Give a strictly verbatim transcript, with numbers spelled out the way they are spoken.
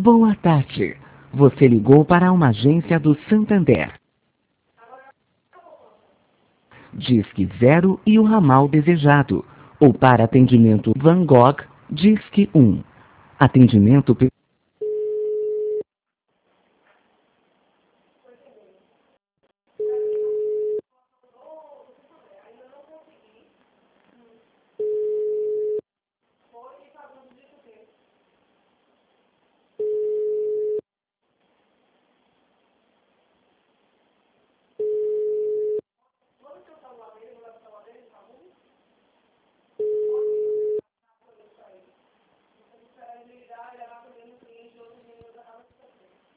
Boa tarde. Você ligou para uma agência do Santander. Disque zero e o ramal desejado. Ou para atendimento Van Gogh, Disque um. Atendimento